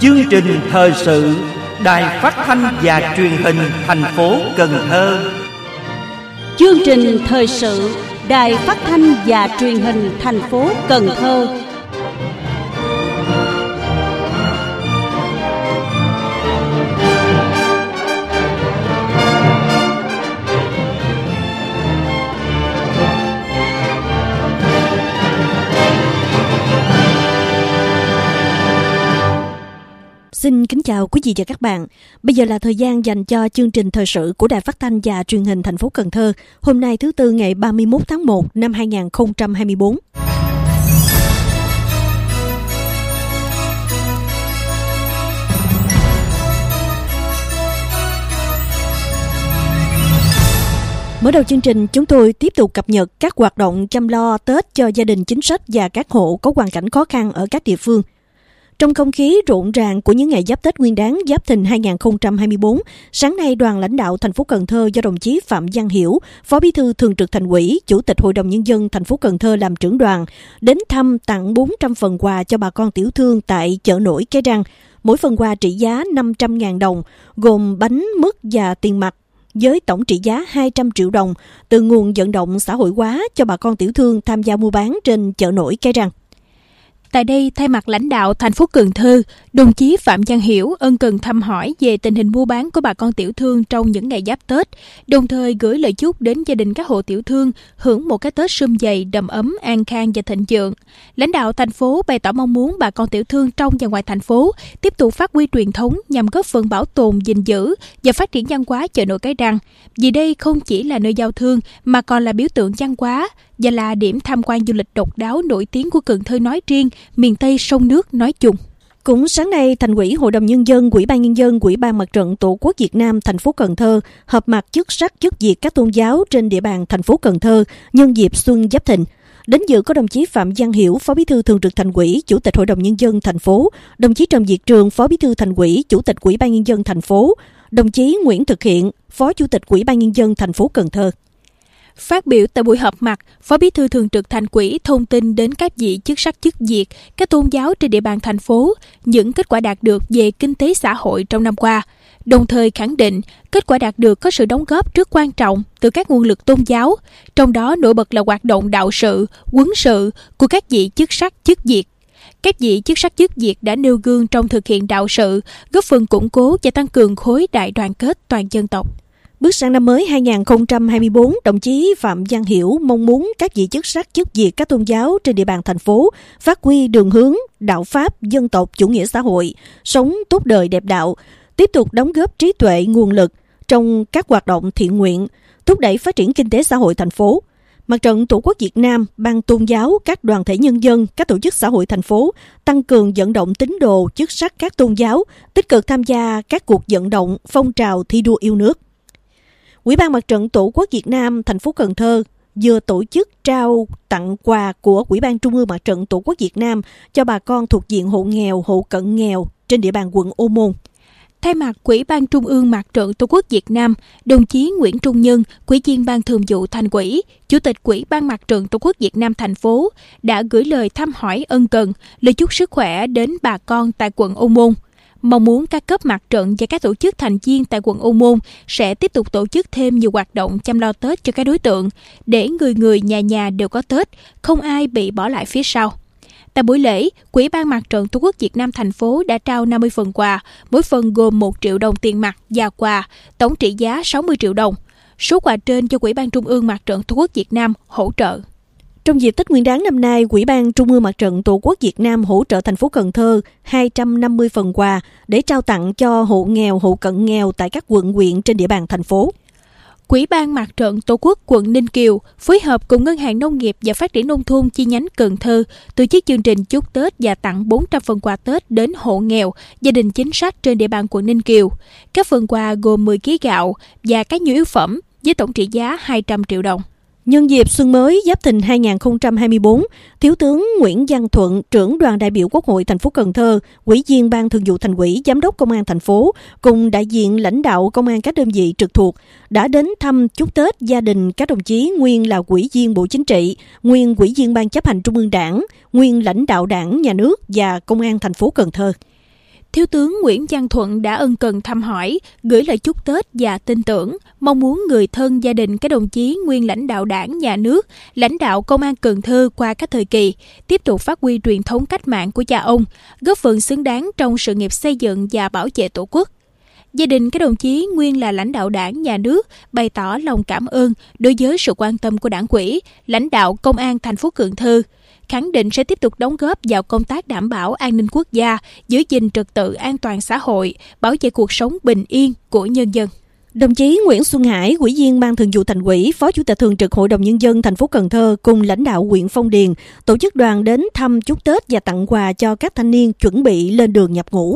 Chương trình thời sự Đài Phát thanh và Truyền hình thành phố Cần Thơ. Chương trình thời sự Đài Phát thanh và Truyền hình thành phố Cần Thơ. Xin kính chào quý vị và các bạn. Bây giờ là thời gian dành cho chương trình thời sự của Đài Phát thanh và Truyền hình thành phố Cần Thơ. Hôm nay thứ Tư ngày 31 tháng 1 năm 2024. Mở đầu chương trình, chúng tôi tiếp tục cập nhật các hoạt động chăm lo Tết cho gia đình chính sách và các hộ có hoàn cảnh khó khăn ở các địa phương. Trong không khí rộn ràng của những ngày giáp Tết Nguyên đán Giáp Thìn 2024, sáng nay đoàn lãnh đạo thành phố Cần Thơ do đồng chí Phạm Văn Hiểu, Phó Bí thư Thường trực Thành ủy, Chủ tịch Hội đồng Nhân dân thành phố Cần Thơ làm trưởng đoàn, đến thăm tặng 400 phần quà cho bà con tiểu thương tại chợ nổi Cái Răng. Mỗi phần quà trị giá 500.000 đồng, gồm bánh, mứt và tiền mặt, với tổng trị giá 200 triệu đồng từ nguồn vận động xã hội hóa cho bà con tiểu thương tham gia mua bán trên chợ nổi Cái Răng. Tại đây, thay mặt lãnh đạo thành phố Cần Thơ, đồng chí Phạm Văn Hiểu ân cần thăm hỏi về tình hình mua bán của bà con tiểu thương trong những ngày giáp Tết, đồng thời gửi lời chúc đến gia đình các hộ tiểu thương hưởng một cái Tết sum vầy, đầm ấm, an khang và thịnh vượng. Lãnh đạo thành phố bày tỏ mong muốn bà con tiểu thương trong và ngoài thành phố tiếp tục phát huy truyền thống nhằm góp phần bảo tồn, gìn giữ và phát triển văn hóa chợ nổi Cái Răng. Vì đây không chỉ là nơi giao thương mà còn là biểu tượng văn hóa và là điểm tham quan du lịch độc đáo nổi tiếng của Cần Thơ nói riêng, miền Tây sông nước nói chung. Cũng sáng nay, Thành ủy, Hội đồng Nhân dân, Ủy ban Nhân dân, Ủy ban Mặt trận Tổ quốc Việt Nam thành phố Cần Thơ họp mặt chức sắc chức việc các tôn giáo trên địa bàn thành phố Cần Thơ nhân dịp Xuân Giáp Thìn. Đến dự có đồng chí Phạm Văn Hiểu, Phó Bí thư Thường trực Thành ủy, Chủ tịch Hội đồng Nhân dân thành phố, đồng chí Trần Việt Trường, Phó Bí thư Thành ủy, Chủ tịch Ủy ban Nhân dân thành phố, đồng chí Nguyễn Thực Hiện, Phó Chủ tịch Ủy ban Nhân dân thành phố Cần Thơ. Phát biểu tại buổi họp mặt, Phó Bí thư Thường trực Thành ủy thông tin đến các vị chức sắc chức việc, các tôn giáo trên địa bàn thành phố, những kết quả đạt được về kinh tế xã hội trong năm qua, đồng thời khẳng định kết quả đạt được có sự đóng góp rất quan trọng từ các nguồn lực tôn giáo, trong đó nổi bật là hoạt động đạo sự, huấn sự của các vị chức sắc chức việc. Các vị chức sắc chức việc đã nêu gương trong thực hiện đạo sự, góp phần củng cố và tăng cường khối đại đoàn kết toàn dân tộc. Bước sang năm mới 2024, đồng chí Phạm Văn Hiểu mong muốn các vị chức sắc chức việc các tôn giáo trên địa bàn thành phố phát huy đường hướng, đạo pháp, dân tộc, chủ nghĩa xã hội, sống tốt đời đẹp đạo, tiếp tục đóng góp trí tuệ, nguồn lực trong các hoạt động thiện nguyện, thúc đẩy phát triển kinh tế xã hội thành phố. Mặt trận Tổ quốc Việt Nam, ban tôn giáo, các đoàn thể nhân dân, các tổ chức xã hội thành phố tăng cường vận động tín đồ, chức sắc các tôn giáo, tích cực tham gia các cuộc vận động, phong trào thi đua yêu nước. Ủy ban Mặt trận Tổ quốc Việt Nam thành phố Cần Thơ vừa tổ chức trao tặng quà của Ủy ban Trung ương Mặt trận Tổ quốc Việt Nam cho bà con thuộc diện hộ nghèo, hộ cận nghèo trên địa bàn quận Ô Môn. Thay mặt Ủy ban Trung ương Mặt trận Tổ quốc Việt Nam, đồng chí Nguyễn Trung Nhân, Ủy viên Ban Thường vụ Thành ủy, Chủ tịch Ủy ban Mặt trận Tổ quốc Việt Nam thành phố đã gửi lời thăm hỏi ân cần, lời chúc sức khỏe đến bà con tại quận Ô Môn. Mong muốn các cấp mặt trận và các tổ chức thành viên tại quận Ô Môn sẽ tiếp tục tổ chức thêm nhiều hoạt động chăm lo Tết cho các đối tượng, để người nhà nhà đều có Tết, không ai bị bỏ lại phía sau. Tại buổi lễ, Ủy ban Mặt trận Tổ quốc Việt Nam thành phố đã trao 50 phần quà, mỗi phần gồm 1 triệu đồng tiền mặt và quà, tổng trị giá 60 triệu đồng. Số quà trên cho Ủy ban Trung ương Mặt trận Tổ quốc Việt Nam hỗ trợ. Trong dịp Tết Nguyên đán năm nay, Ủy ban Trung ương Mặt trận Tổ quốc Việt Nam hỗ trợ thành phố Cần Thơ 250 phần quà để trao tặng cho hộ nghèo, hộ cận nghèo tại các quận, huyện trên địa bàn thành phố. Ủy ban Mặt trận Tổ quốc quận Ninh Kiều phối hợp cùng Ngân hàng Nông nghiệp và Phát triển Nông thôn chi nhánh Cần Thơ tổ chức chương trình chúc Tết và tặng 400 phần quà Tết đến hộ nghèo, gia đình chính sách trên địa bàn quận Ninh Kiều. Các phần quà gồm 10 kg gạo và các nhu yếu phẩm với tổng trị giá 200 triệu đồng. Nhân dịp xuân mới Giáp Thìn 2024, Thiếu tướng Nguyễn Văn Thuận, trưởng đoàn đại biểu Quốc hội thành phố Cần Thơ, Ủy viên Ban Thường vụ Thành ủy, Giám đốc Công an thành phố cùng đại diện lãnh đạo công an các đơn vị trực thuộc đã đến thăm chúc Tết gia đình các đồng chí nguyên là Ủy viên Bộ Chính trị, nguyên Ủy viên Ban Chấp hành Trung ương Đảng, nguyên lãnh đạo Đảng, Nhà nước và Công an thành phố Cần Thơ. Thiếu tướng Nguyễn Văn Thuận đã ân cần thăm hỏi, gửi lời chúc Tết và tin tưởng, mong muốn người thân gia đình các đồng chí nguyên lãnh đạo Đảng, Nhà nước, lãnh đạo Công an Cần Thơ qua các thời kỳ, tiếp tục phát huy truyền thống cách mạng của cha ông, góp phần xứng đáng trong sự nghiệp xây dựng và bảo vệ Tổ quốc. Gia đình các đồng chí nguyên là lãnh đạo Đảng, Nhà nước bày tỏ lòng cảm ơn đối với sự quan tâm của Đảng ủy, lãnh đạo Công an thành phố Cần Thơ, khẳng định sẽ tiếp tục đóng góp vào công tác đảm bảo an ninh quốc gia, giữ gìn trật tự an toàn xã hội, bảo vệ cuộc sống bình yên của nhân dân. Đồng chí Nguyễn Xuân Hải, Ủy viên Ban Thường vụ Thành ủy, Phó Chủ tịch Thường trực Hội đồng Nhân dân thành phố Cần Thơ cùng lãnh đạo huyện Phong Điền tổ chức đoàn đến thăm chúc Tết và tặng quà cho các thanh niên chuẩn bị lên đường nhập ngũ.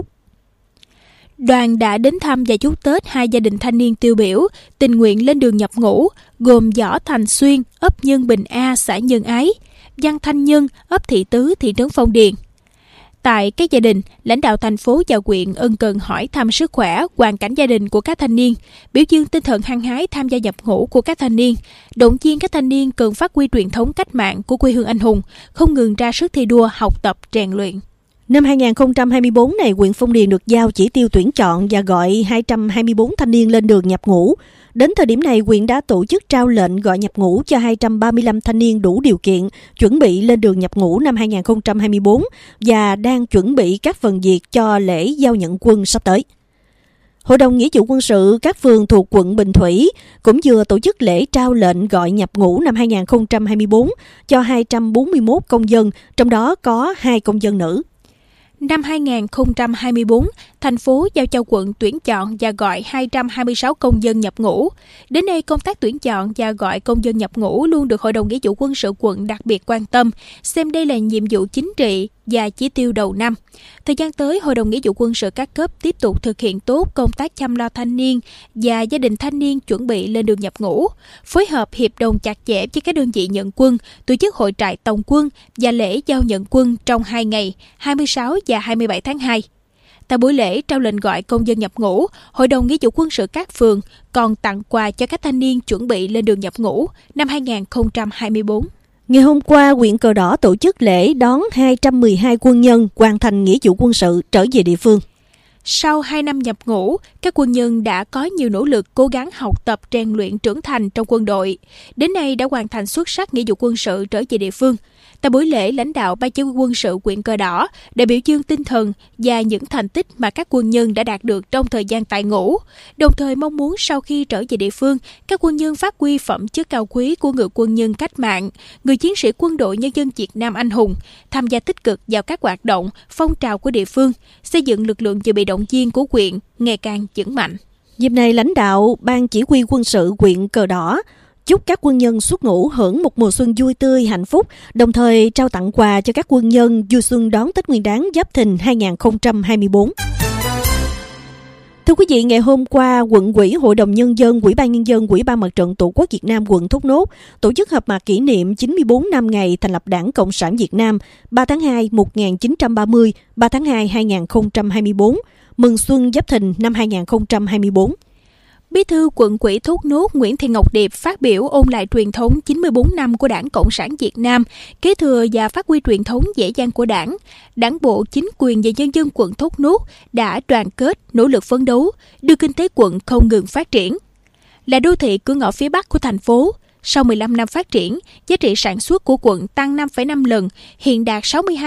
Đoàn đã đến thăm và chúc Tết hai gia đình thanh niên tiêu biểu tình nguyện lên đường nhập ngũ, gồm Võ Thành Xuyên, ấp Nhân Bình A, xã Nhân Ái, Văn Thanh Nhân, ấp Thị Tứ, thị trấn Phong Điền. Tại các gia đình, lãnh đạo thành phố và huyện ân cần hỏi thăm sức khỏe, hoàn cảnh gia đình của các thanh niên, biểu dương tinh thần hăng hái tham gia nhập ngũ của các thanh niên, động viên các thanh niên cần phát huy truyền thống cách mạng của quê hương anh hùng, không ngừng ra sức thi đua, học tập, rèn luyện. Năm 2024 này, huyện Phong Điền được giao chỉ tiêu tuyển chọn và gọi 224 thanh niên lên đường nhập ngũ. Đến thời điểm này, huyện đã tổ chức trao lệnh gọi nhập ngũ cho 235 thanh niên đủ điều kiện chuẩn bị lên đường nhập ngũ năm 2024 và đang chuẩn bị các phần việc cho lễ giao nhận quân sắp tới. Hội đồng Nghĩa vụ quân sự các phường thuộc quận Bình Thủy cũng vừa tổ chức lễ trao lệnh gọi nhập ngũ năm 2024 cho 241 công dân, trong đó có 2 công dân nữ. Năm 2024, thành phố giao cho quận tuyển chọn và gọi 226 công dân nhập ngũ. Đến nay, công tác tuyển chọn và gọi công dân nhập ngũ luôn được Hội đồng Nghĩa vụ quân sự quận đặc biệt quan tâm, xem đây là nhiệm vụ chính trị và chỉ tiêu đầu năm. Thời gian tới, Hội đồng Nghĩa vụ quân sự các cấp tiếp tục thực hiện tốt công tác chăm lo thanh niên và gia đình thanh niên chuẩn bị lên đường nhập ngũ, phối hợp hiệp đồng chặt chẽ với các đơn vị nhận quân, tổ chức hội trại tổng quân và lễ giao nhận quân trong 2 ngày, 26 và 27 tháng 2. Tại buổi lễ trao lệnh gọi công dân nhập ngũ, Hội đồng Nghĩa vụ quân sự các phường còn tặng quà cho các thanh niên chuẩn bị lên đường nhập ngũ năm 2024. Ngày hôm qua, huyện Cờ Đỏ tổ chức lễ đón 212 quân nhân hoàn thành nghĩa vụ quân sự trở về địa phương. Sau 2 năm nhập ngũ, các quân nhân đã có nhiều nỗ lực cố gắng học tập rèn luyện trưởng thành trong quân đội. Đến nay đã hoàn thành xuất sắc nghĩa vụ quân sự trở về địa phương. Tại buổi lễ, lãnh đạo Ban Chỉ huy quân sự huyện Cờ Đỏ đã biểu dương tinh thần và những thành tích mà các quân nhân đã đạt được trong thời gian tại ngũ, đồng thời mong muốn sau khi trở về địa phương, các quân nhân phát huy phẩm chất cao quý của người quân nhân cách mạng, người chiến sĩ quân đội nhân dân Việt Nam anh hùng, tham gia tích cực vào các hoạt động, phong trào của địa phương, xây dựng lực lượng dự bị động viên của huyện ngày càng vững mạnh. Dịp này, lãnh đạo Ban Chỉ huy quân sự huyện Cờ Đỏ chúc các quân nhân xuất ngũ hưởng một mùa xuân vui tươi, hạnh phúc, đồng thời trao tặng quà cho các quân nhân vui xuân đón Tết Nguyên đán Giáp Thìn 2024. Thưa quý vị, ngày hôm qua, Quận ủy, Hội đồng Nhân dân, Ủy ban Nhân dân, Ủy ban Mặt trận Tổ quốc Việt Nam quận Thốt Nốt tổ chức họp mặt kỷ niệm 94 năm ngày thành lập Đảng Cộng sản Việt Nam 3 tháng 2 1930, 3 tháng 2 2024, mừng xuân Giáp Thìn năm 2024. Bí thư Quận ủy Thốt Nốt Nguyễn Thị Ngọc Điệp phát biểu ôn lại truyền thống 94 năm của Đảng Cộng sản Việt Nam, kế thừa và phát huy truyền thống dễ dàng của Đảng. Đảng bộ, chính quyền và nhân dân quận Thốt Nốt đã đoàn kết, nỗ lực phấn đấu, đưa kinh tế quận không ngừng phát triển. Là đô thị cửa ngõ phía Bắc của thành phố, sau 15 năm phát triển, giá trị sản xuất của quận tăng 5,5 lần, hiện đạt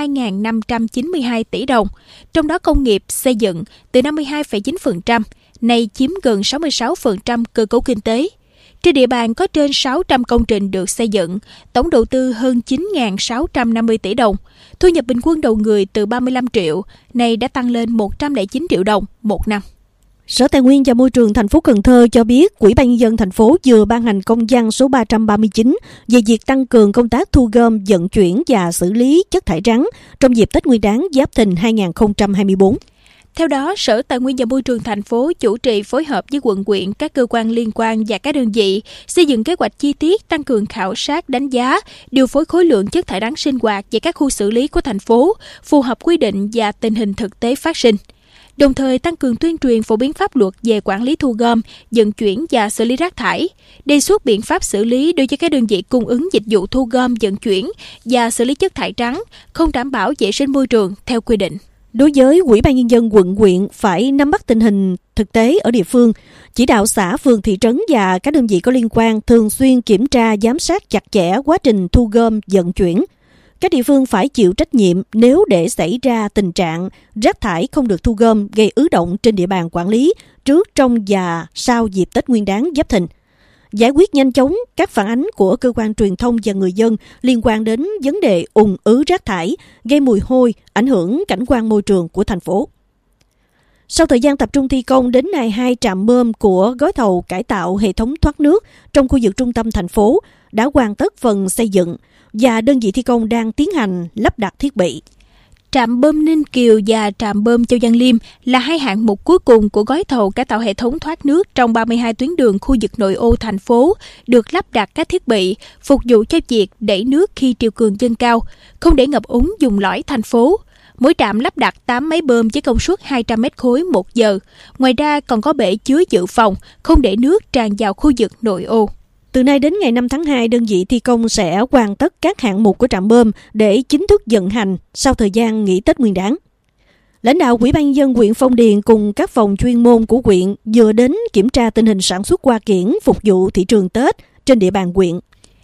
62.592 tỷ đồng, trong đó công nghiệp xây dựng từ 52,9%, nay chiếm gần 66% cơ cấu kinh tế. Trên địa bàn có trên 600 công trình được xây dựng, tổng đầu tư hơn 9.650 tỷ đồng. Thu nhập bình quân đầu người từ 35 triệu, nay đã tăng lên 109 triệu đồng một năm. Sở Tài nguyên và Môi trường thành phố Cần Thơ cho biết, Ủy ban Nhân dân thành phố vừa ban hành công văn số 339 về việc tăng cường công tác thu gom, vận chuyển và xử lý chất thải rắn trong dịp Tết Nguyên đán Giáp Thìn 2024. Theo đó, Sở Tài nguyên và Môi trường thành phố chủ trì phối hợp với quận huyện, các cơ quan liên quan và các đơn vị xây dựng kế hoạch chi tiết tăng cường khảo sát, đánh giá, điều phối khối lượng chất thải rắn sinh hoạt về các khu xử lý của thành phố, phù hợp quy định và tình hình thực tế phát sinh. Đồng thời tăng cường tuyên truyền phổ biến pháp luật về quản lý thu gom, vận chuyển và xử lý rác thải, đề xuất biện pháp xử lý đối với các đơn vị cung ứng dịch vụ thu gom, vận chuyển và xử lý chất thải rắn không đảm bảo vệ sinh môi trường theo quy định. Đối với Ủy ban Nhân dân quận huyện phải nắm bắt tình hình thực tế ở địa phương, chỉ đạo xã, phường, thị trấn và các đơn vị có liên quan thường xuyên kiểm tra, giám sát chặt chẽ quá trình thu gom, vận chuyển. Các địa phương phải chịu trách nhiệm nếu để xảy ra tình trạng rác thải không được thu gom gây ứ động trên địa bàn quản lý trước, trong và sau dịp Tết Nguyên đán Giáp Thìn. Giải quyết nhanh chóng các phản ánh của cơ quan truyền thông và người dân liên quan đến vấn đề ùn ứ rác thải, gây mùi hôi, ảnh hưởng cảnh quan môi trường của thành phố. Sau thời gian tập trung thi công, đến nay 2 trạm bơm của gói thầu cải tạo hệ thống thoát nước trong khu vực trung tâm thành phố đã hoàn tất phần xây dựng và đơn vị thi công đang tiến hành lắp đặt thiết bị. Trạm bơm Ninh Kiều và trạm bơm Châu Giang Liêm là 2 hạng mục cuối cùng của gói thầu cải tạo hệ thống thoát nước trong 32 tuyến đường khu vực nội ô thành phố, được lắp đặt các thiết bị phục vụ cho việc đẩy nước khi triều cường dâng cao, không để ngập úng vùng lõi thành phố. Mỗi trạm lắp đặt 8 máy bơm với công suất 200 mét khối một giờ. Ngoài ra còn có bể chứa dự phòng, không để nước tràn vào khu vực nội ô. Từ nay đến ngày 5 tháng 2, đơn vị thi công sẽ hoàn tất các hạng mục của trạm bơm để chính thức vận hành sau thời gian nghỉ Tết Nguyên đán. Lãnh đạo Ủy ban Nhân dân huyện Phong Điền cùng các phòng chuyên môn của huyện vừa đến kiểm tra tình hình sản xuất hoa kiển phục vụ thị trường Tết trên địa bàn huyện.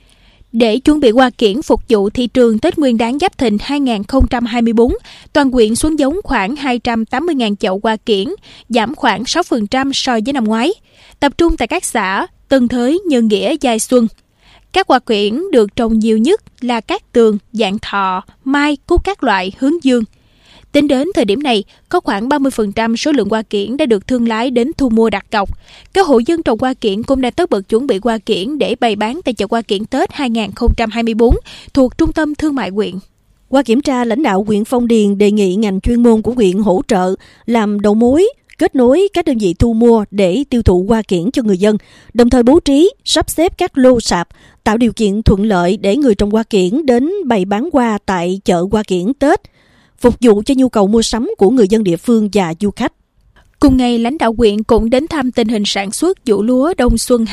Để chuẩn bị hoa kiển phục vụ thị trường Tết Nguyên đán Giáp Thìn 2024, toàn huyện xuống giống khoảng 280.000 chậu hoa kiển, giảm khoảng 6% so với năm ngoái. Tập trung tại các xã Tân Thới, Nhân Nghĩa, Giai Xuân. Các hoa kiển được trồng nhiều nhất là cát tường, dạng thọ, mai, cúc các loại, hướng dương. Tính đến thời điểm này, có khoảng 30% số lượng hoa kiển đã được thương lái đến thu mua đặt cọc. Các hộ dân trồng hoa kiển cũng đang tất bật chuẩn bị hoa kiển để bày bán tại chợ hoa kiển Tết 2024 thuộc Trung tâm Thương mại huyện. Qua kiểm tra, lãnh đạo huyện Phong Điền đề nghị ngành chuyên môn của huyện hỗ trợ làm đầu mối, kết nối các đơn vị thu mua để tiêu thụ hoa kiển cho người dân, đồng thời bố trí, sắp xếp các lô sạp, tạo điều kiện thuận lợi để người trồng hoa kiển đến bày bán hoa tại chợ hoa kiển Tết, phục vụ cho nhu cầu mua sắm của người dân địa phương và du khách. Cùng ngày, lãnh đạo huyện cũng đến thăm tình hình sản xuất vụ lúa đông xuân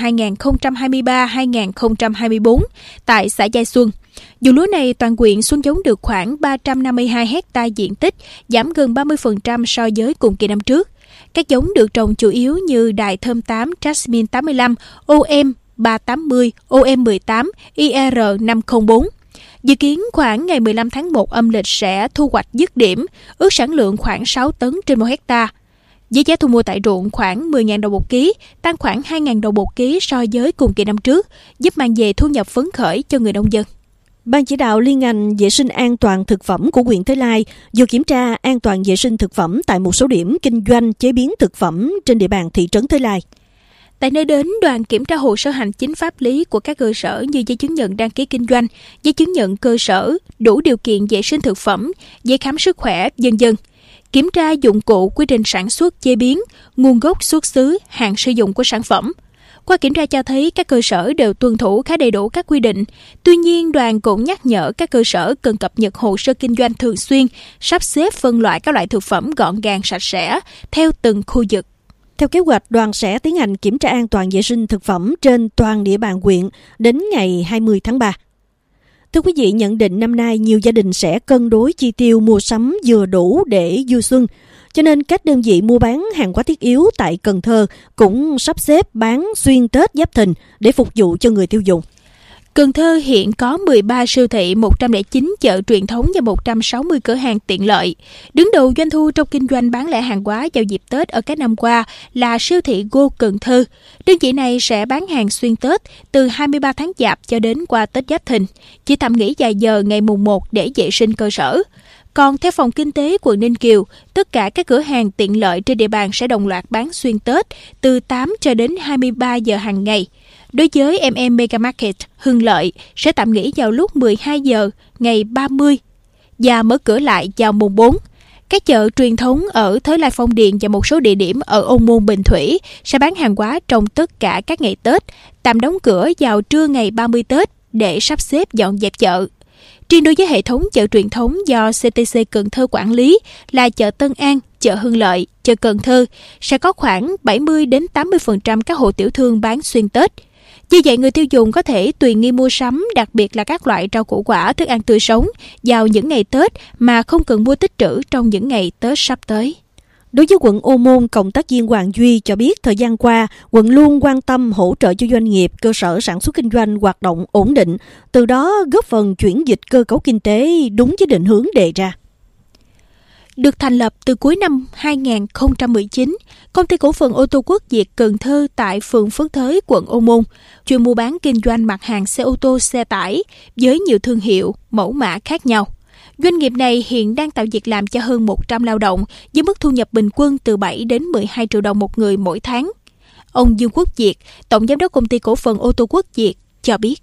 2023-2024 tại xã Giai Xuân. Vụ lúa này toàn huyện xuống giống được khoảng 352 hectare diện tích, giảm gần 30% so với cùng kỳ năm trước. Các giống được trồng chủ yếu như Đài Thơm 8, Jasmine 85, OM 380, OM 18, IR 504. Dự kiến khoảng ngày 15 tháng 1 âm lịch sẽ thu hoạch dứt điểm, ước sản lượng khoảng 6 tấn trên 1 hectare. Với giá thu mua tại ruộng khoảng 10.000 đồng một ký, tăng khoảng 2.000 đồng một ký so với cùng kỳ năm trước, giúp mang về thu nhập phấn khởi cho người nông dân. Ban chỉ đạo liên ngành vệ sinh an toàn thực phẩm của huyện Thới Lai vừa kiểm tra an toàn vệ sinh thực phẩm tại một số điểm kinh doanh chế biến thực phẩm trên địa bàn thị trấn Thới Lai. Tại nơi đến, đoàn kiểm tra hồ sơ hành chính pháp lý của các cơ sở như giấy chứng nhận đăng ký kinh doanh, giấy chứng nhận cơ sở, đủ điều kiện vệ sinh thực phẩm, giấy khám sức khỏe, v.v. Kiểm tra dụng cụ, quy trình sản xuất, chế biến, nguồn gốc xuất xứ, hạn sử dụng của sản phẩm. Qua kiểm tra cho thấy các cơ sở đều tuân thủ khá đầy đủ các quy định. Tuy nhiên, đoàn cũng nhắc nhở các cơ sở cần cập nhật hồ sơ kinh doanh thường xuyên, sắp xếp phân loại các loại thực phẩm gọn gàng sạch sẽ theo từng khu vực. Theo kế hoạch, đoàn sẽ tiến hành kiểm tra an toàn vệ sinh thực phẩm trên toàn địa bàn huyện đến ngày 20 tháng 3. Thưa quý vị, nhận định năm nay nhiều gia đình sẽ cân đối chi tiêu mua sắm vừa đủ để vui xuân. Cho nên các đơn vị mua bán hàng hóa thiết yếu tại Cần Thơ cũng sắp xếp bán xuyên Tết Giáp Thìn để phục vụ cho người tiêu dùng. Cần Thơ hiện có 13 siêu thị, 109 chợ truyền thống và 160 cửa hàng tiện lợi. Đứng đầu doanh thu trong kinh doanh bán lẻ hàng hóa vào dịp Tết ở các năm qua là siêu thị Go Cần Thơ. Đơn vị này sẽ bán hàng xuyên Tết từ 23 tháng Chạp cho đến qua Tết Giáp Thìn, chỉ tạm nghỉ vài giờ ngày mùng 1 để vệ sinh cơ sở. Còn theo phòng kinh tế quận Ninh Kiều, tất cả các cửa hàng tiện lợi trên địa bàn sẽ đồng loạt bán xuyên Tết từ 8 cho đến 23 giờ hàng ngày. Đối với Mega Market Hưng Lợi sẽ tạm nghỉ vào lúc 12 giờ ngày 30 và mở cửa lại vào mùng 4. Các chợ truyền thống ở Thới Lai, Phong Điền và một số địa điểm ở Ô Môn, Bình Thủy sẽ bán hàng hóa trong tất cả các ngày Tết, tạm đóng cửa vào trưa ngày 30 Tết để sắp xếp dọn dẹp chợ. Riêng đối với hệ thống chợ truyền thống do CTC Cần Thơ quản lý là chợ Tân An, chợ Hưng Lợi, chợ Cần Thơ sẽ có khoảng 70 đến 80% các hộ tiểu thương bán xuyên Tết. Như vậy, người tiêu dùng có thể tùy nghi mua sắm, đặc biệt là các loại rau củ quả, thức ăn tươi sống vào những ngày Tết mà không cần mua tích trữ trong những ngày Tết sắp tới. Đối với quận Ô Môn, cộng tác viên Hoàng Duy cho biết thời gian qua, quận luôn quan tâm hỗ trợ cho doanh nghiệp, cơ sở sản xuất kinh doanh hoạt động ổn định, từ đó góp phần chuyển dịch cơ cấu kinh tế đúng với định hướng đề ra. Được thành lập từ cuối năm 2019, Công ty Cổ phần Ô tô Quốc Việt Cần Thơ tại phường Phước Thới, quận Ô Môn, chuyên mua bán kinh doanh mặt hàng xe ô tô, xe tải với nhiều thương hiệu, mẫu mã khác nhau. Doanh nghiệp này hiện đang tạo việc làm cho hơn 100 lao động với mức thu nhập bình quân từ 7 đến 12 triệu đồng một người mỗi tháng. Ông Dương Quốc Việt, Tổng Giám đốc Công ty Cổ phần Ô tô Quốc Việt cho biết.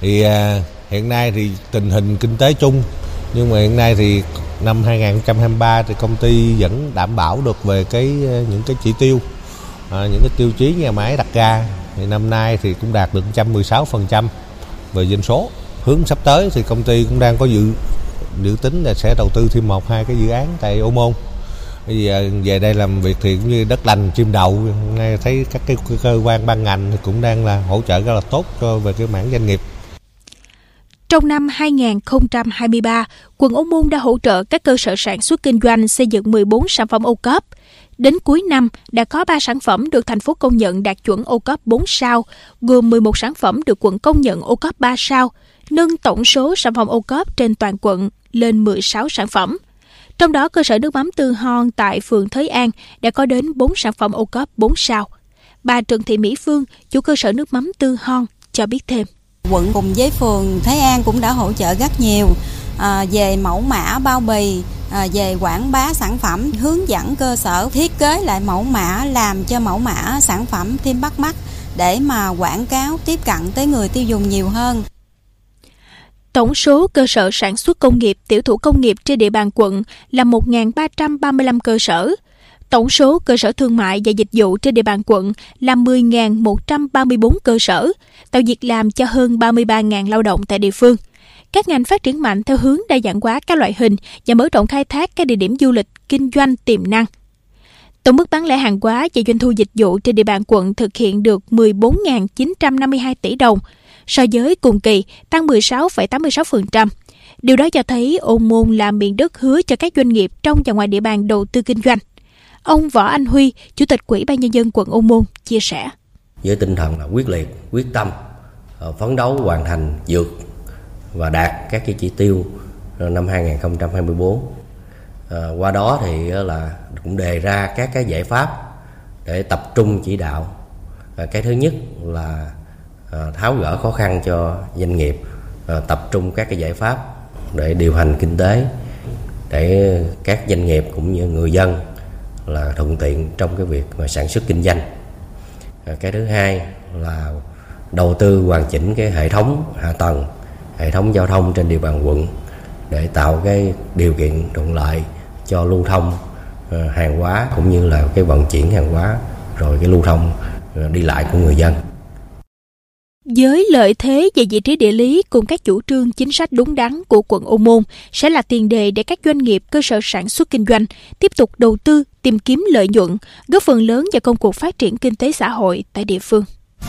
Hiện nay thì tình hình kinh tế chung, nhưng mà hiện nay thì năm 2023 thì công ty vẫn đảm bảo được về những cái chỉ tiêu, những cái tiêu chí nhà máy đặt ra. Thì năm nay thì cũng đạt được 116% về doanh số. Hướng sắp tới thì công ty cũng đang có dự tính là sẽ đầu tư thêm 1-2 cái dự án tại Ô Môn. Bây giờ về đây làm việc thì cũng như đất lành chim đậu, ngay thấy các cái cơ quan ban ngành thì cũng đang là hỗ trợ rất là tốt cho về cái mảng doanh nghiệp. Trong năm 2023, quận Ô Môn đã hỗ trợ các cơ sở sản xuất kinh doanh xây dựng 14 sản phẩm ô cốp. Đến cuối năm, đã có 3 sản phẩm được thành phố công nhận đạt chuẩn ô cốp 4 sao, gồm 11 sản phẩm được quận công nhận ô cốp 3 sao, nâng tổng số sản phẩm ô cốp trên toàn quận lên 16 sản phẩm. Trong đó, cơ sở nước mắm Tư Hon tại phường Thới An đã có đến 4 sản phẩm ô cốp 4 sao. Bà Trần Thị Mỹ Phương, chủ cơ sở nước mắm Tư Hon, cho biết thêm. Quận cùng với phường Thới An cũng đã hỗ trợ rất nhiều về mẫu mã bao bì, về quảng bá sản phẩm, hướng dẫn cơ sở thiết kế lại mẫu mã, làm cho mẫu mã sản phẩm thêm bắt mắt để mà quảng cáo tiếp cận tới người tiêu dùng nhiều hơn. Tổng số cơ sở sản xuất công nghiệp, tiểu thủ công nghiệp trên địa bàn quận là 1.335 cơ sở. Tổng số cơ sở thương mại và dịch vụ trên địa bàn quận là 10.134 cơ sở, tạo việc làm cho hơn 33.000 lao động tại địa phương. Các ngành phát triển mạnh theo hướng đa dạng hóa các loại hình và mở rộng khai thác các địa điểm du lịch, kinh doanh tiềm năng. Tổng mức bán lẻ hàng hóa và doanh thu dịch vụ trên địa bàn quận thực hiện được 14.952 tỷ đồng, so với cùng kỳ tăng 16,86%. Điều đó cho thấy Ô Môn là miền đất hứa cho các doanh nghiệp trong và ngoài địa bàn đầu tư kinh doanh. Ông Võ Anh Huy, Chủ tịch Ủy ban Nhân dân quận Ô Môn chia sẻ. Với tinh thần là quyết liệt, quyết tâm, phấn đấu hoàn thành vượt và đạt các cái chỉ tiêu năm 2024. Qua đó thì là cũng đề ra các cái giải pháp để tập trung chỉ đạo. Cái thứ nhất là tháo gỡ khó khăn cho doanh nghiệp, tập trung các cái giải pháp để điều hành kinh tế, để các doanh nghiệp cũng như người dân là thuận tiện trong cái việc mà sản xuất kinh doanh. Cái thứ hai là đầu tư hoàn chỉnh cái hệ thống hạ tầng, hệ thống giao thông trên địa bàn quận để tạo cái điều kiện thuận lợi cho lưu thông hàng hóa cũng như là cái vận chuyển hàng hóa, rồi cái lưu thông đi lại của người dân. Với lợi thế về vị trí địa lý cùng các chủ trương chính sách đúng đắn của quận Ô Môn sẽ là tiền đề để các doanh nghiệp, cơ sở sản xuất kinh doanh tiếp tục đầu tư, tìm kiếm lợi nhuận, góp phần lớn vào công cuộc phát triển kinh tế xã hội tại địa phương.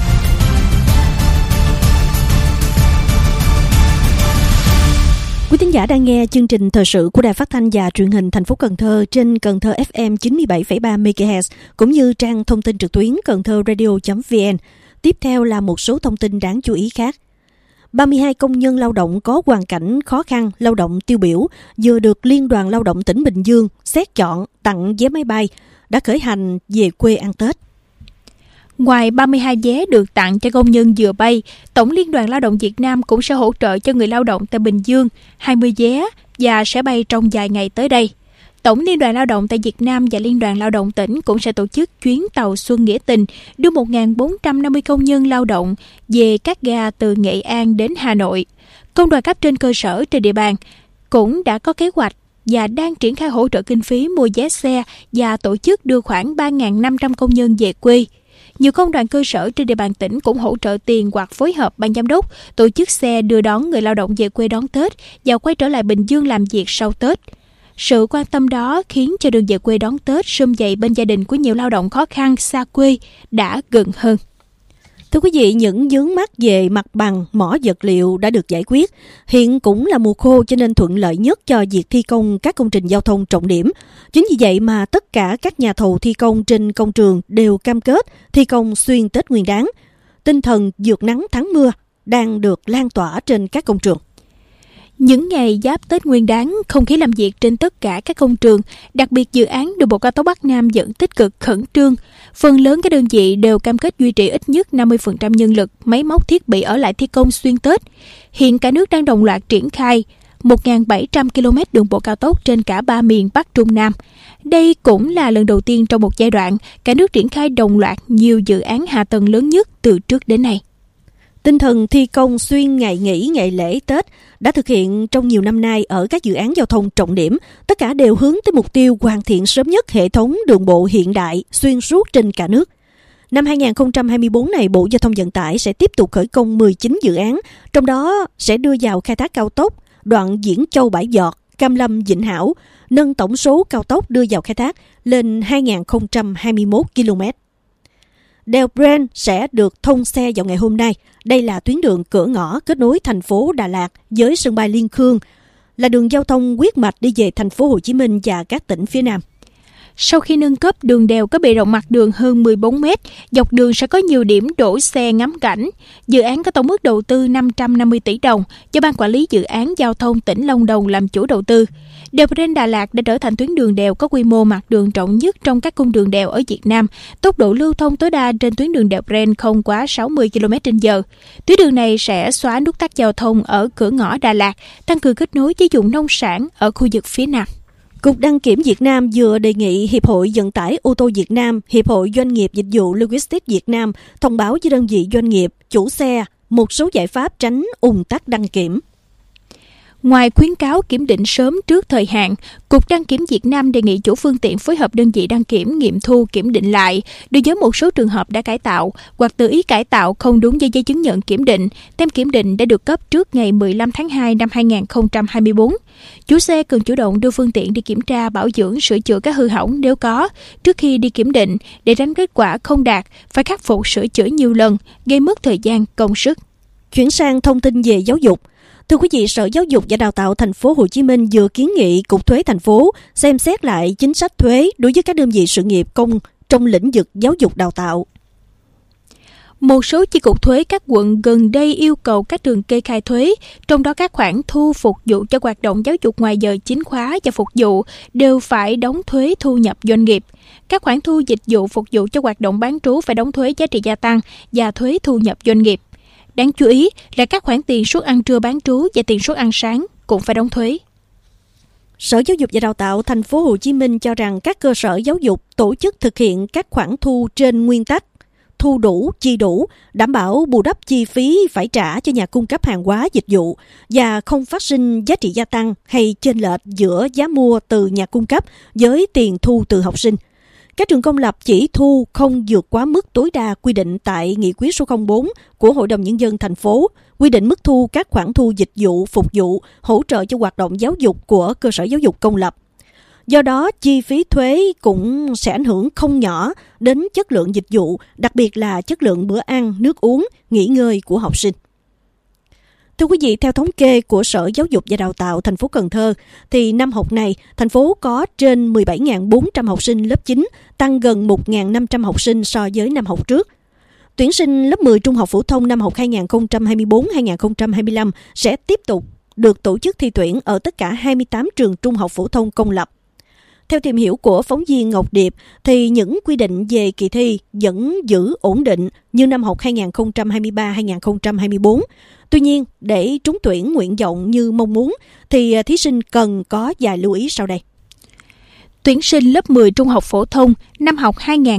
Quý thính giả đang nghe chương trình thời sự của Đài Phát thanh và Truyền hình thành phố Cần Thơ trên Cần Thơ FM 97,3 MHz cũng như trang thông tin trực tuyến cầnthoradio.vn. Tiếp theo là một số thông tin đáng chú ý khác. 32 công nhân lao động có hoàn cảnh khó khăn, lao động tiêu biểu vừa được Liên đoàn Lao động tỉnh Bình Dương xét chọn tặng vé máy bay, đã khởi hành về quê ăn Tết. Ngoài 32 vé được tặng cho công nhân vừa bay, Tổng Liên đoàn Lao động Việt Nam cũng sẽ hỗ trợ cho người lao động tại Bình Dương 20 vé và sẽ bay trong vài ngày tới đây. Tổng Liên đoàn Lao động tại Việt Nam và Liên đoàn Lao động tỉnh cũng sẽ tổ chức chuyến tàu Xuân Nghĩa Tình đưa 1.450 công nhân lao động về các ga từ Nghệ An đến Hà Nội. Công đoàn cấp trên cơ sở trên địa bàn cũng đã có kế hoạch và đang triển khai hỗ trợ kinh phí mua vé xe và tổ chức đưa khoảng 3.500 công nhân về quê. Nhiều công đoàn cơ sở trên địa bàn tỉnh cũng hỗ trợ tiền hoặc phối hợp ban giám đốc tổ chức xe đưa đón người lao động về quê đón Tết và quay trở lại Bình Dương làm việc sau Tết. Sự quan tâm đó khiến cho đường về quê đón Tết sum vầy bên gia đình của nhiều lao động khó khăn xa quê đã gần hơn. Thưa quý vị, những vướng mắc về mặt bằng, mỏ vật liệu đã được giải quyết. Hiện cũng là mùa khô cho nên thuận lợi nhất cho việc thi công các công trình giao thông trọng điểm. Chính vì vậy mà tất cả các nhà thầu thi công trên công trường đều cam kết thi công xuyên Tết Nguyên Đán. Tinh thần vượt nắng thắng mưa đang được lan tỏa trên các công trường. Những ngày giáp Tết Nguyên Đán, không khí làm việc trên tất cả các công trường, đặc biệt dự án đường bộ cao tốc Bắc Nam vẫn tích cực khẩn trương. Phần lớn các đơn vị đều cam kết duy trì ít nhất 50% nhân lực, máy móc thiết bị ở lại thi công xuyên Tết. Hiện cả nước đang đồng loạt triển khai 1.700 km đường bộ cao tốc trên cả 3 miền Bắc Trung Nam. Đây cũng là lần đầu tiên trong một giai đoạn, cả nước triển khai đồng loạt nhiều dự án hạ tầng lớn nhất từ trước đến nay. Tinh thần thi công xuyên ngày nghỉ, ngày lễ Tết đã thực hiện trong nhiều năm nay ở các dự án giao thông trọng điểm. Tất cả đều hướng tới mục tiêu hoàn thiện sớm nhất hệ thống đường bộ hiện đại xuyên suốt trên cả nước. Năm 2024 này, Bộ Giao thông Vận tải sẽ tiếp tục khởi công 19 dự án, trong đó sẽ đưa vào khai thác cao tốc đoạn Diễn Châu - Bãi Giọt, Cam Lâm - Vĩnh Hảo, nâng tổng số cao tốc đưa vào khai thác lên 2.021 km. Đèo Bren sẽ được thông xe vào ngày hôm nay. Đây là tuyến đường cửa ngõ kết nối thành phố Đà Lạt với sân bay Liên Khương, là đường giao thông huyết mạch đi về thành phố Hồ Chí Minh và các tỉnh phía Nam. Sau khi nâng cấp, đường đèo có bề rộng mặt đường hơn 14 m, dọc đường sẽ có nhiều điểm đỗ xe ngắm cảnh. Dự án có tổng mức đầu tư 550 tỷ đồng do Ban Quản lý Dự án Giao thông tỉnh Lâm Đồng làm chủ đầu tư. Đèo Bren Đà Lạt đã trở thành tuyến đường đèo có quy mô mặt đường rộng nhất trong các cung đường đèo ở Việt Nam. Tốc độ lưu thông tối đa trên tuyến đường đèo Bren không quá 60 km/h. Tuyến đường này sẽ xóa nút thắt giao thông ở cửa ngõ Đà Lạt, tăng cường kết nối với vùng nông sản ở khu vực phía Nam. Cục Đăng kiểm Việt Nam vừa đề nghị Hiệp hội Vận tải ô tô Việt Nam, Hiệp hội Doanh nghiệp Dịch vụ Logistics Việt Nam thông báo với đơn vị doanh nghiệp, chủ xe một số giải pháp tránh ùn tắc đăng kiểm. Ngoài khuyến cáo kiểm định sớm trước thời hạn, Cục Đăng kiểm Việt Nam đề nghị chủ phương tiện phối hợp đơn vị đăng kiểm nghiệm thu kiểm định lại đối với một số trường hợp đã cải tạo hoặc tự ý cải tạo không đúng với giấy chứng nhận kiểm định, tem kiểm định đã được cấp trước ngày 15 tháng 2 năm 2024. Chủ xe cần chủ động đưa phương tiện đi kiểm tra, bảo dưỡng, sửa chữa các hư hỏng nếu có trước khi đi kiểm định để tránh kết quả không đạt, phải khắc phục sửa chữa nhiều lần, gây mất thời gian, công sức. Chuyển sang thông tin về giáo dục. Thưa quý vị, Sở Giáo dục và Đào tạo thành phố Hồ Chí Minh vừa kiến nghị Cục Thuế thành phố xem xét lại chính sách thuế đối với các đơn vị sự nghiệp công trong lĩnh vực giáo dục đào tạo. Một số chi cục thuế các quận gần đây yêu cầu các trường kê khai thuế, trong đó các khoản thu phục vụ cho hoạt động giáo dục ngoài giờ chính khóa và phục vụ đều phải đóng thuế thu nhập doanh nghiệp. Các khoản thu dịch vụ phục vụ cho hoạt động bán trú phải đóng thuế giá trị gia tăng và thuế thu nhập doanh nghiệp. Đáng chú ý là các khoản tiền suất ăn trưa bán trú và tiền suất ăn sáng cũng phải đóng thuế. Sở Giáo dục và Đào tạo thành phố Hồ Chí Minh cho rằng các cơ sở giáo dục tổ chức thực hiện các khoản thu trên nguyên tắc thu đủ, chi đủ, đảm bảo bù đắp chi phí phải trả cho nhà cung cấp hàng hóa dịch vụ và không phát sinh giá trị gia tăng hay chênh lệch giữa giá mua từ nhà cung cấp với tiền thu từ học sinh. Các trường công lập chỉ thu không vượt quá mức tối đa quy định tại Nghị quyết số 04 của Hội đồng Nhân dân thành phố, quy định mức thu các khoản thu dịch vụ, phục vụ, hỗ trợ cho hoạt động giáo dục của cơ sở giáo dục công lập. Do đó, chi phí thuế cũng sẽ ảnh hưởng không nhỏ đến chất lượng dịch vụ, đặc biệt là chất lượng bữa ăn, nước uống, nghỉ ngơi của học sinh. Thưa quý vị, theo thống kê của Sở Giáo dục và Đào tạo thành phố Cần Thơ, thì năm học này, thành phố có trên 17.400 học sinh lớp 9, tăng gần 1.500 học sinh so với năm học trước. Tuyển sinh lớp 10 trung học phổ thông năm học 2024-2025 sẽ tiếp tục được tổ chức thi tuyển ở tất cả 28 trường trung học phổ thông công lập. Theo tìm hiểu của phóng viên Ngọc Điệp, thì những quy định về kỳ thi vẫn giữ ổn định như năm học 2023-2024. Tuy nhiên, để trúng tuyển nguyện vọng như mong muốn, thì thí sinh cần có vài lưu ý sau đây. Tuyển sinh lớp 10 trung học phổ thông năm học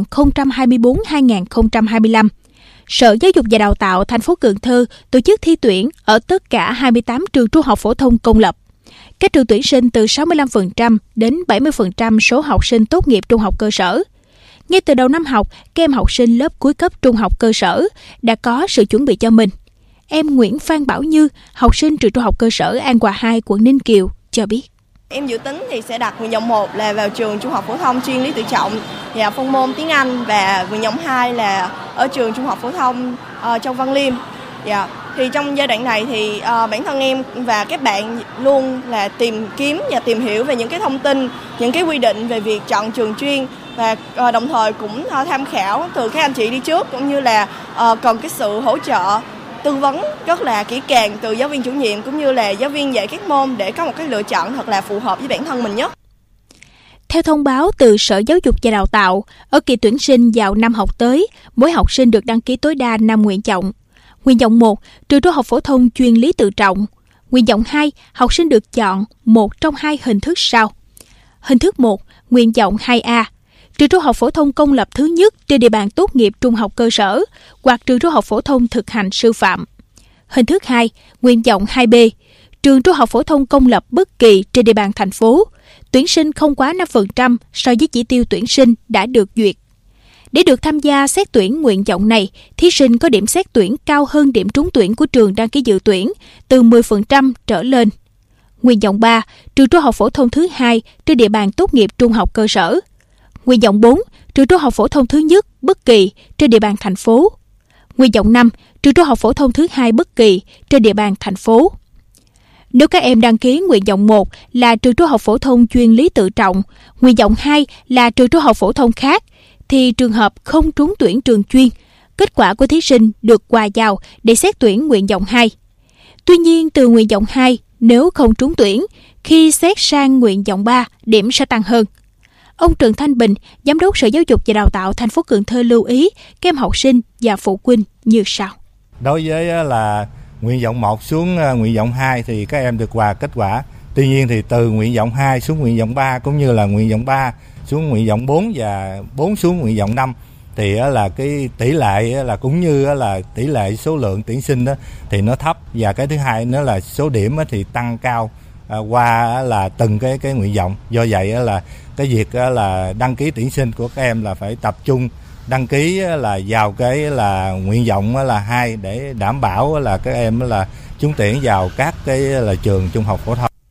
2024-2025. Sở Giáo dục và Đào tạo thành phố Cần Thơ tổ chức thi tuyển ở tất cả 28 trường trung học phổ thông công lập. Các trường tuyển sinh từ 65% đến 70% số học sinh tốt nghiệp trung học cơ sở. Ngay từ đầu năm học, các em học sinh lớp cuối cấp trung học cơ sở đã có sự chuẩn bị cho mình. Em Nguyễn Phan Bảo Như, học sinh trường trung học cơ sở An Hòa 2, quận Ninh Kiều, cho biết. Em dự tính thì sẽ đặt nguyện vọng 1 là vào trường Trung học phổ thông chuyên Lý Tự Trọng và phân môn tiếng Anh, và nguyện vọng 2 là ở trường Trung học phổ thông Châu Văn Liêm. Thì trong giai đoạn này thì bản thân em và các bạn luôn là tìm kiếm và tìm hiểu về những cái thông tin, những cái quy định về việc chọn trường chuyên, và đồng thời cũng tham khảo từ các anh chị đi trước, cũng như là cần cái sự hỗ trợ tư vấn rất là kỹ càng từ giáo viên chủ nhiệm cũng như là giáo viên dạy các môn để có một cái lựa chọn thật là phù hợp với bản thân mình nhất. Theo thông báo từ Sở Giáo dục và Đào tạo, ở kỳ tuyển sinh vào năm học tới, mỗi học sinh được đăng ký tối đa 5 nguyện vọng. Nguyện vọng 1, trường Trung học phổ thông chuyên Lý Tự Trọng. Nguyện vọng 2, học sinh được chọn một trong hai hình thức sau. Hình thức 1, nguyện vọng 2A, trường Trung học phổ thông công lập thứ nhất trên địa bàn tốt nghiệp trung học cơ sở hoặc trường Trung học phổ thông thực hành sư phạm. Hình thức 2, nguyện vọng 2B, trường Trung học phổ thông công lập bất kỳ trên địa bàn thành phố, tuyển sinh không quá 5% so với chỉ tiêu tuyển sinh đã được duyệt. Để được tham gia xét tuyển nguyện vọng này, thí sinh có điểm xét tuyển cao hơn điểm trúng tuyển của trường đăng ký dự tuyển từ 10% trở lên. Nguyện vọng 3, trường Trung học phổ thông thứ hai trên địa bàn tốt nghiệp trung học cơ sở. Nguyện vọng 4, trường Trung học phổ thông thứ nhất bất kỳ trên địa bàn thành phố. Nguyện vọng 5, trường Trung học phổ thông thứ hai bất kỳ trên địa bàn thành phố. Nếu các em đăng ký nguyện vọng 1 là trường Trung học phổ thông chuyên Lý Tự Trọng, nguyện vọng 2 là trường Trung học phổ thông khác, thì trường hợp không trúng tuyển trường chuyên, kết quả của thí sinh được hòa vào để xét tuyển nguyện vọng 2. Tuy nhiên, từ nguyện vọng 2, nếu không trúng tuyển, khi xét sang nguyện vọng 3, điểm sẽ tăng hơn. Ông Trần Thanh Bình, Giám đốc Sở Giáo dục và Đào tạo thành phố Cần Thơ lưu ý các em học sinh và phụ huynh như sau. Đối với là nguyện vọng 1 xuống nguyện vọng 2 thì các em được hòa kết quả. Tuy nhiên thì từ nguyện vọng 2 xuống nguyện vọng 3 cũng như là nguyện vọng 3 xuống nguyện vọng 4 và 4 xuống nguyện vọng 5 thì là cái tỷ lệ là cũng như là tỷ lệ số lượng tuyển sinh đó thì nó thấp, và cái thứ hai nữa là số điểm thì tăng cao qua là từng cái nguyện vọng. Do vậy là cái việc là đăng ký tuyển sinh của các em là phải tập trung đăng ký là vào cái là nguyện vọng là 2 để đảm bảo là các em là trúng tuyển vào các cái là trường trung học phổ thông.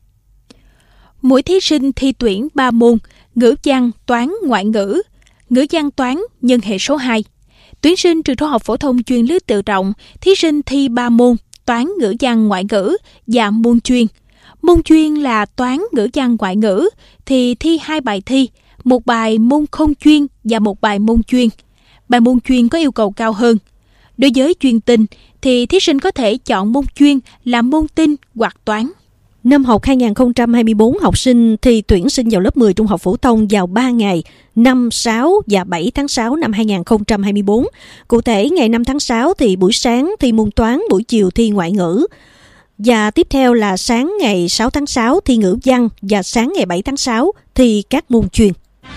Mỗi thí sinh thi tuyển 3 môn: ngữ văn, toán, ngoại ngữ. Ngữ văn, toán nhân hệ số 2. Tuyển sinh trường Trung học phổ thông chuyên Lý Tự Trọng, thí sinh thi 3 môn: toán, ngữ văn, ngoại ngữ và môn chuyên. Môn chuyên là toán, ngữ văn, ngoại ngữ thì thi 2 bài thi, một bài môn không chuyên và một bài môn chuyên. Bài môn chuyên có yêu cầu cao hơn. Đối với chuyên tinh thì thí sinh có thể chọn môn chuyên là môn tinh hoặc toán. Năm học 2024, học sinh thi tuyển sinh vào lớp 10 trung học phổ thông vào 3 ngày 5, 6 và 7 tháng 6 năm 2024. Cụ thể, ngày 5 tháng 6 thì buổi sáng thi môn toán, buổi chiều thi ngoại ngữ. Và tiếp theo là sáng ngày 6 tháng 6 thi ngữ văn và sáng ngày 7 tháng 6 thi các môn chuyên.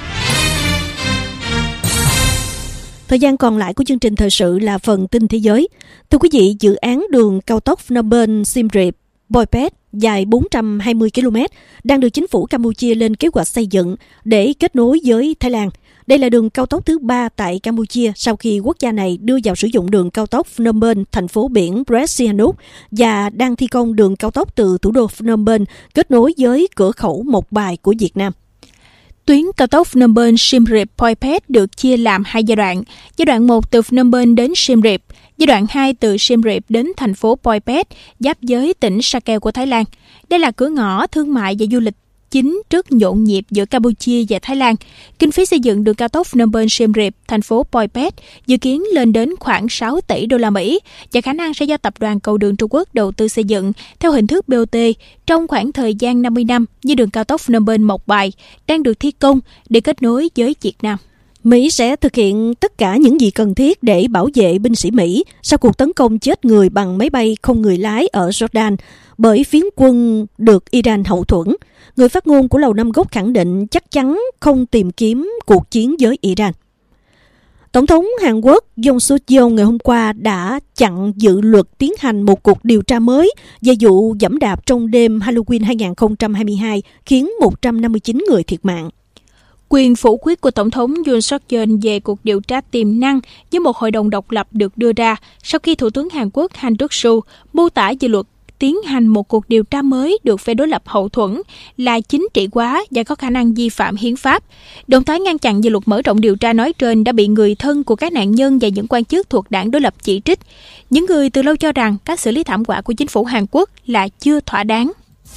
Thời gian còn lại của chương trình thời sự là phần tin thế giới. Thưa quý vị, dự án đường cao tốc Phnom Penh Siem Reap Poipet dài 420 km đang được chính phủ Campuchia lên kế hoạch xây dựng để kết nối với Thái Lan. Đây là đường cao tốc thứ 3 tại Campuchia sau khi quốc gia này đưa vào sử dụng đường cao tốc Phnom Penh, thành phố biển Sihanouk và đang thi công đường cao tốc từ thủ đô Phnom Penh kết nối với cửa khẩu Mộc Bài của Việt Nam. Tuyến cao tốc Phnom Penh Siem Reap Poipet được chia làm 2 giai đoạn. Giai đoạn 1 từ Phnom Penh đến Siem Reap, giai đoạn 2 từ Siem Reap đến thành phố Poipet, giáp với tỉnh Sa Kaeo của Thái Lan. Đây là cửa ngõ thương mại và du lịch chính rất nhộn nhịp giữa Campuchia và Thái Lan. Kinh phí xây dựng đường cao tốc Phnom Penh Siem Reap, thành phố Poipet dự kiến lên đến khoảng 6 tỷ đô la Mỹ và khả năng sẽ do Tập đoàn Cầu đường Trung Quốc đầu tư xây dựng theo hình thức BOT trong khoảng thời gian 50 năm như đường cao tốc Phnom Penh Mộc Bài đang được thi công để kết nối với Việt Nam. Mỹ sẽ thực hiện tất cả những gì cần thiết để bảo vệ binh sĩ Mỹ sau cuộc tấn công chết người bằng máy bay không người lái ở Jordan bởi phiến quân được Iran hậu thuẫn. Người phát ngôn của Lầu Năm Góc khẳng định chắc chắn không tìm kiếm cuộc chiến với Iran. Tổng thống Hàn Quốc Yoon Suk Yeol ngày hôm qua đã chặn dự luật tiến hành một cuộc điều tra mới về vụ giẫm đạp trong đêm Halloween 2022 khiến 159 người thiệt mạng. Quyền phủ quyết của Tổng thống Yoon Suk Yeol về cuộc điều tra tiềm năng với một hội đồng độc lập được đưa ra sau khi Thủ tướng Hàn Quốc Han Duck-soo mô tả dự luật tiến hành một cuộc điều tra mới được phe đối lập hậu thuẫn là chính trị hóa và có khả năng vi phạm hiến pháp. Động thái ngăn chặn dự luật mở rộng điều tra nói trên đã bị người thân của các nạn nhân và những quan chức thuộc đảng đối lập chỉ trích. Những người từ lâu cho rằng cách xử lý thảm họa của chính phủ Hàn Quốc là chưa thỏa đáng.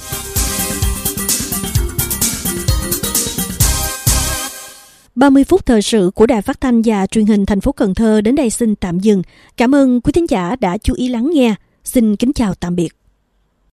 30 phút thời sự của Đài Phát thanh và Truyền hình thành phố Cần Thơ đến đây xin tạm dừng. Cảm ơn quý thính giả đã chú ý lắng nghe. Xin kính chào tạm biệt.